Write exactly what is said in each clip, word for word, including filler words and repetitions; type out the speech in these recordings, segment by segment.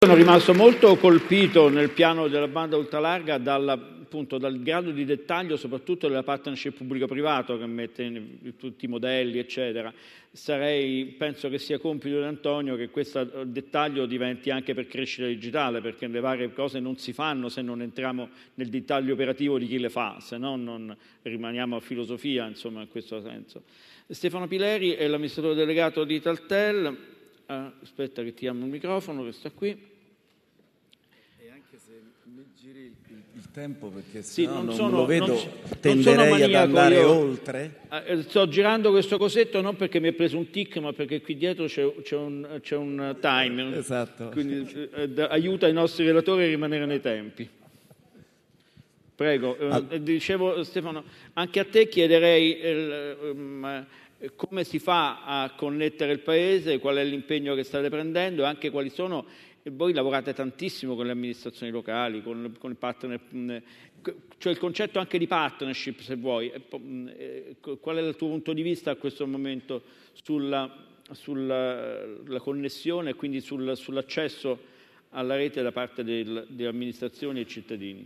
Sono rimasto molto colpito nel piano della banda ultralarga dal, appunto, dal grado di dettaglio, soprattutto della partnership pubblico-privato che mette in tutti i modelli, eccetera. Sarei, penso che sia compito di Antonio che questo dettaglio diventi anche per crescita digitale, perché le varie cose non si fanno se non entriamo nel dettaglio operativo di chi le fa, se no non rimaniamo a filosofia, insomma, in questo senso. Stefano Pileri è l'amministratore delegato di Italtel. Ah, aspetta che ti amo il microfono, che sta qui. Il tempo, perché sì, non, non, non sono, lo vedo, non, tenderei non maniaco, ad andare io, oltre. Eh, sto girando questo cosetto non perché mi è preso un tic, ma perché qui dietro c'è, c'è, un, c'è un time, esatto. Quindi eh, aiuta i nostri relatori a rimanere nei tempi. Prego, eh, ah. dicevo Stefano, anche a te chiederei eh, um, come si fa a connettere il Paese, qual è l'impegno che state prendendo e anche quali sono. E voi lavorate tantissimo con le amministrazioni locali, con, con i partner, cioè il concetto anche di partnership, se vuoi. Qual è il tuo punto di vista a questo momento sulla, sulla la connessione e quindi sul, sull'accesso alla rete da parte del, delle amministrazioni e cittadini?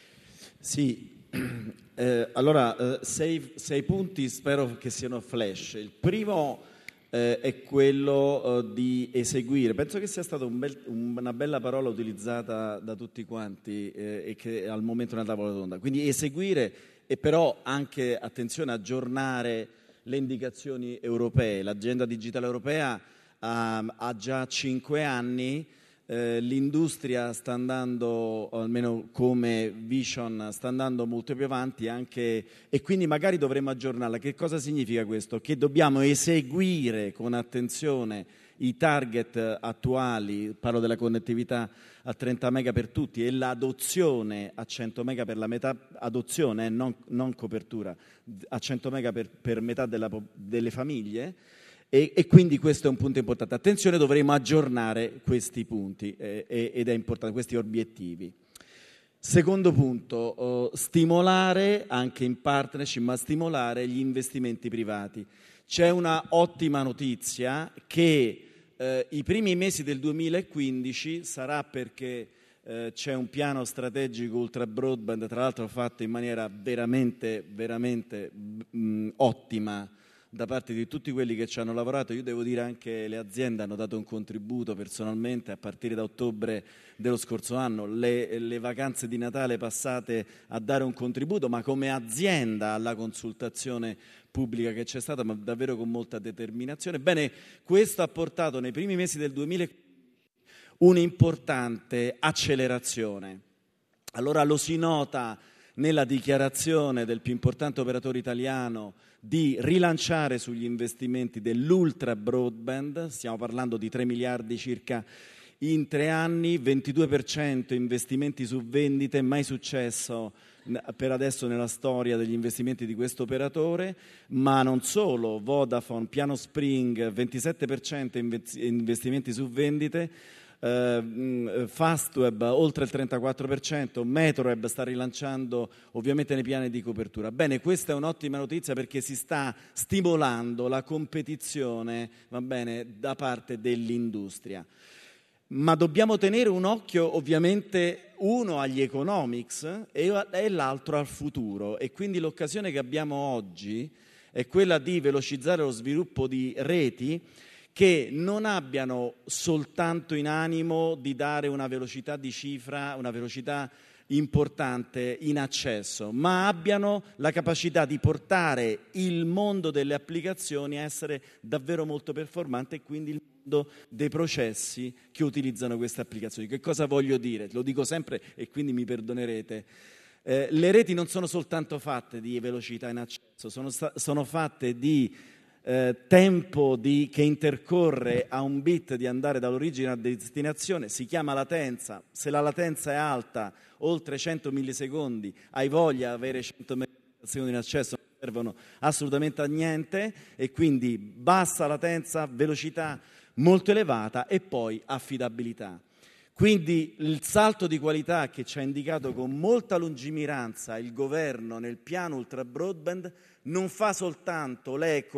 Sì, eh, allora eh, sei, sei punti spero che siano flash. Il primo Eh, è quello eh, di eseguire. Penso che sia stata un bel, un, una bella parola utilizzata da tutti quanti eh, e che al momento è una tavola rotonda. Quindi eseguire e però anche, attenzione, aggiornare le indicazioni europee. L'agenda digitale europea ha, ha già cinque anni. Eh, l'industria sta andando, almeno come vision, sta andando molto più avanti anche, e quindi magari dovremmo aggiornarla. Che cosa significa questo? Che dobbiamo eseguire con attenzione i target attuali, parlo della connettività a trenta mega per tutti e l'adozione a cento mega per la metà, adozione, eh, non, non copertura, a cento mega per, per metà della, delle famiglie. E, e quindi questo è un punto importante. Attenzione, dovremo aggiornare questi punti eh, ed è importante, questi obiettivi. Secondo punto, oh, stimolare anche in partnership, ma stimolare gli investimenti privati. C'è una ottima notizia che eh, i primi mesi del duemilaquindici sarà perché eh, c'è un piano strategico ultra broadband, tra l'altro fatto in maniera veramente, veramente mh, ottima, da parte di tutti quelli che ci hanno lavorato. Io devo dire anche le aziende hanno dato un contributo personalmente a partire da ottobre dello scorso anno, le, le vacanze di Natale passate a dare un contributo, ma come azienda alla consultazione pubblica che c'è stata, ma davvero con molta determinazione. Bene, questo ha portato nei primi mesi del duemila un'importante accelerazione. Allora lo si nota nella dichiarazione del più importante operatore italiano di rilanciare sugli investimenti dell'ultra broadband, stiamo parlando di tre miliardi circa in tre anni, ventidue per cento investimenti su vendite, mai successo per adesso nella storia degli investimenti di questo operatore, ma non solo, Vodafone, piano Spring, ventisette per cento investimenti su vendite, Uh, Fastweb oltre il trentaquattro per cento, Metroweb sta rilanciando ovviamente nei piani di copertura. Bene, questa è un'ottima notizia perché si sta stimolando la competizione, va bene, da parte dell'industria. Ma dobbiamo tenere un occhio ovviamente uno agli economics e, e l'altro al futuro, e quindi l'occasione che abbiamo oggi è quella di velocizzare lo sviluppo di reti che non abbiano soltanto in animo di dare una velocità di cifra, una velocità importante in accesso, ma abbiano la capacità di portare il mondo delle applicazioni a essere davvero molto performante e quindi il mondo dei processi che utilizzano queste applicazioni. Che cosa voglio dire? Lo dico sempre e quindi mi perdonerete. Eh, le reti non sono soltanto fatte di velocità in accesso, sono, sta- sono fatte di Eh, tempo di, che intercorre a un bit di andare dall'origine a destinazione, si chiama latenza. Se la latenza è alta, oltre cento millisecondi, hai voglia di avere cento millisecondi in accesso, non servono assolutamente a niente, e quindi bassa latenza, velocità molto elevata e poi affidabilità. Quindi il salto di qualità che ci ha indicato con molta lungimiranza il governo nel piano ultra broadband non fa soltanto l'eco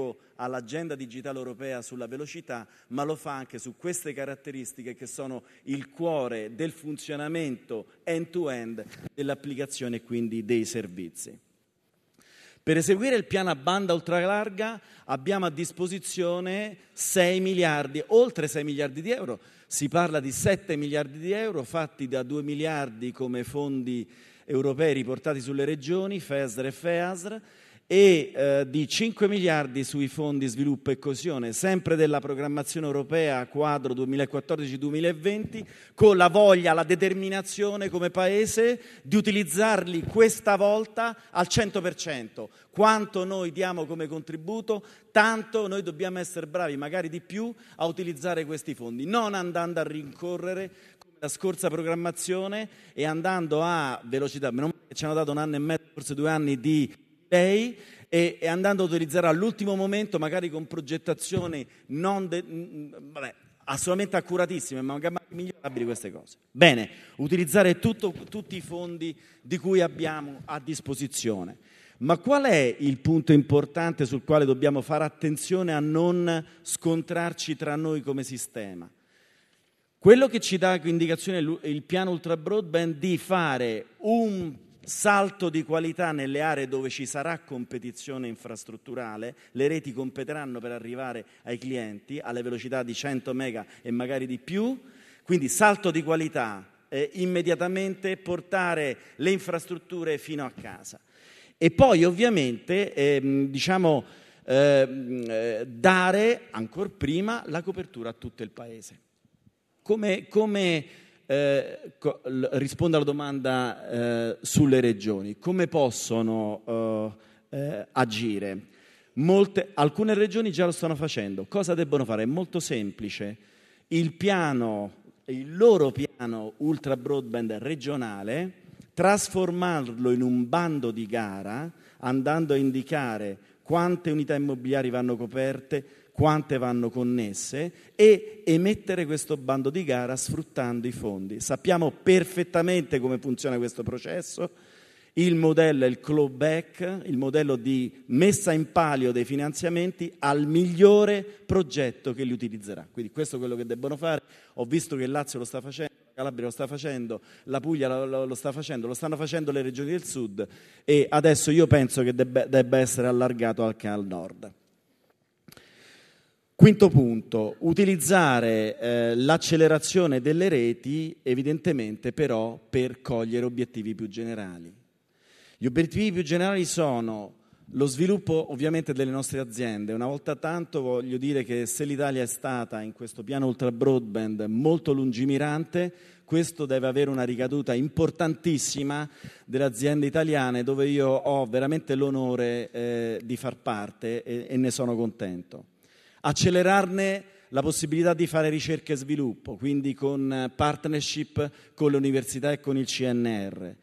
all'agenda digitale europea sulla velocità, ma lo fa anche su queste caratteristiche che sono il cuore del funzionamento end-to-end dell'applicazione e quindi dei servizi. Per eseguire il piano a banda ultralarga abbiamo a disposizione sei miliardi, oltre sei miliardi di euro. Si parla di sette miliardi di euro fatti da due miliardi come fondi europei riportati sulle regioni, FESR e FEASR, e eh, di cinque miliardi sui fondi sviluppo e coesione, sempre della programmazione europea quadro duemilaquattordici duemilaventi, con la voglia, la determinazione come Paese di utilizzarli questa volta al cento per cento. Quanto noi diamo come contributo, tanto noi dobbiamo essere bravi, magari di più, a utilizzare questi fondi, non andando a rincorrere come la scorsa programmazione e andando a velocità. Meno male che ci hanno dato un anno e mezzo, forse due anni di lei, e, e andando a utilizzare all'ultimo momento, magari con progettazioni non de, mh, vabbè, assolutamente accuratissime, ma magari migliorabili queste cose. Bene, utilizzare tutto, tutti i fondi di cui abbiamo a disposizione. Ma qual è il punto importante sul quale dobbiamo fare attenzione a non scontrarci tra noi come sistema? Quello che ci dà indicazione il piano ultra broadband di fare un salto di qualità nelle aree dove ci sarà competizione infrastrutturale, le reti competeranno per arrivare ai clienti alle velocità di cento mega e magari di più, quindi salto di qualità, eh, immediatamente portare le infrastrutture fino a casa. E poi ovviamente eh, diciamo, eh, dare ancora prima la copertura a tutto il Paese. Come... come Eh, co- l- rispondo alla domanda eh, sulle regioni. Come possono eh, eh, agire? Molte, alcune regioni già lo stanno facendo. Cosa debbono fare? È molto semplice. Il piano, il loro piano ultra broadband regionale, trasformarlo in un bando di gara, andando a indicare quante unità immobiliari vanno coperte, quante vanno connesse, e emettere questo bando di gara sfruttando i fondi. Sappiamo perfettamente come funziona questo processo. Il modello è il clawback, il modello di messa in palio dei finanziamenti al migliore progetto che li utilizzerà. Quindi questo è quello che debbono fare. Ho visto che il Lazio lo sta facendo, la Calabria lo sta facendo, la Puglia lo, lo, lo sta facendo, lo stanno facendo le regioni del sud, e adesso io penso che debba, debba essere allargato anche al nord. Quinto punto, utilizzare eh, l'accelerazione delle reti evidentemente però per cogliere obiettivi più generali. Gli obiettivi più generali sono lo sviluppo ovviamente delle nostre aziende. Una volta tanto voglio dire che se l'Italia è stata in questo piano ultra broadband molto lungimirante, questo deve avere una ricaduta importantissima delle aziende italiane, dove io ho veramente l'onore eh, di far parte e, e ne sono contento. Accelerarne la possibilità di fare ricerca e sviluppo, quindi con partnership con le università e con il C N R.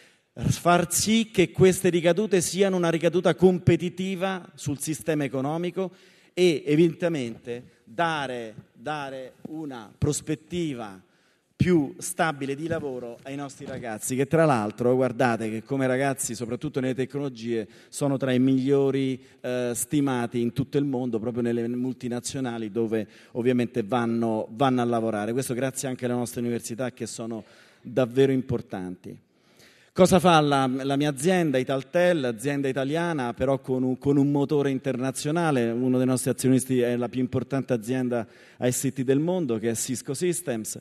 Far sì che queste ricadute siano una ricaduta competitiva sul sistema economico e evidentemente dare, dare una prospettiva più stabile di lavoro ai nostri ragazzi, che tra l'altro, guardate che come ragazzi, soprattutto nelle tecnologie, sono tra i migliori eh, stimati in tutto il mondo, proprio nelle multinazionali dove ovviamente vanno, vanno a lavorare. Questo grazie anche alle nostre università, che sono davvero importanti. Cosa fa la, la mia azienda, Italtel, azienda italiana, però con un, con un motore internazionale? Uno dei nostri azionisti è la più importante azienda I C T del mondo, che è Cisco Systems,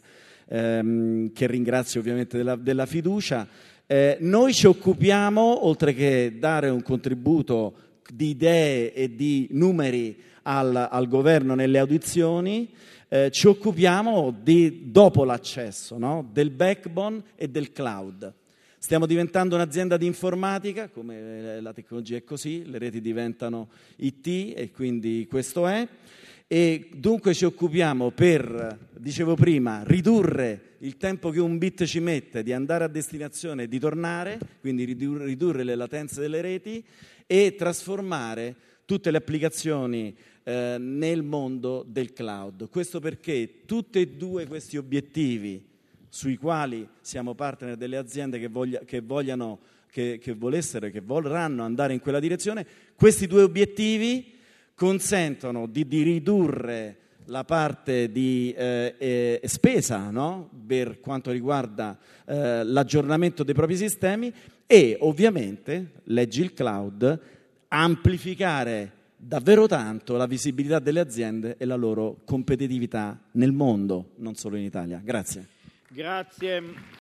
ehm, che ringrazio ovviamente della, della fiducia. Eh, noi ci occupiamo, oltre che dare un contributo di idee e di numeri al, al governo nelle audizioni, eh, ci occupiamo di, dopo l'accesso, no? Del backbone e del cloud. Stiamo diventando un'azienda di informatica, come la tecnologia è così, le reti diventano I T e quindi questo è, e dunque ci occupiamo per, dicevo prima, ridurre il tempo che un bit ci mette di andare a destinazione e di tornare, quindi ridurre le latenze delle reti e trasformare tutte le applicazioni eh, nel mondo del cloud. Questo perché tutti e due questi obiettivi, sui quali siamo partner delle aziende che, voglia, che vogliano, che, che volessero e che vorranno andare in quella direzione, questi due obiettivi consentono di, di ridurre la parte di eh, eh, spesa, no? Per quanto riguarda eh, l'aggiornamento dei propri sistemi e ovviamente, leggi il cloud, amplificare davvero tanto la visibilità delle aziende e la loro competitività nel mondo, non solo in Italia. Grazie. Grazie.